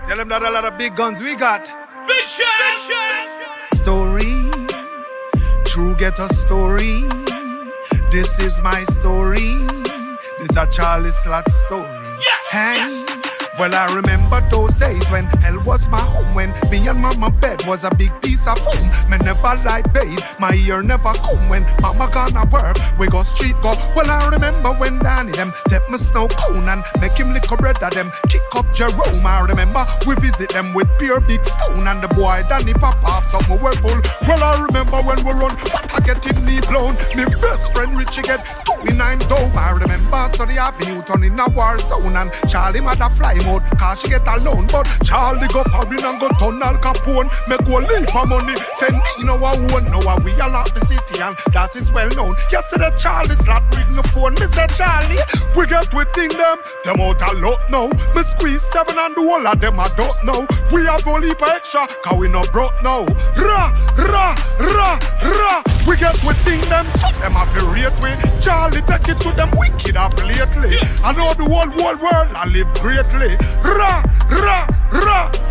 Tell them that a lot of big guns we got. Big shot. Story, true ghetto story. This is my story. This a Charlie Slot story. Yes, Hey. yes. Well, I remember those days when hell was my home. When me and mama bed was a big piece of foam. Me never like bathe, my ear never come. When mama gonna work, we go street go. Well, I remember when Danny them take me snow cone and make him lick a bread of them. Kick up Jerome, I remember we visit them with pure big stone. And the boy Danny pop off something we full. Well, I remember when we run, fat I get in knee blown. Me best friend Richie get 29 dough. I remember so the avenue turn in a war zone. And Charlie mother fly mode, cause she get alone. But Charlie go foreign and go turn Al Capone. Make go leap of money, send me no one won't know how we all lock the city. And that is well known. Yesterday Charlie Slot reading the phone. Me say Charlie, we get within them out a lot now. Me squeeze 7 and the whole of them I don't know. We have only heap extra, cause we no broke now. Ra, ra, ra, ra. We get within them, so them have to rate we. Charlie take it to them wicked off lately. I know the whole world I live greatly. Ra, ra, ra.